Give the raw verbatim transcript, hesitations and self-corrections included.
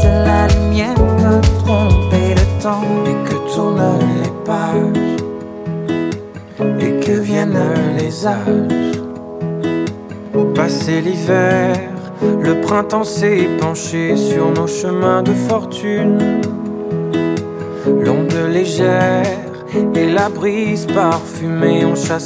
c'est la lumière va tromper le temps et que tournent les pages et que viennent les âges. Passé l'hiver, le printemps s'est penché sur nos chemins de fortune. L'onde légère et la brise parfumée ont chassé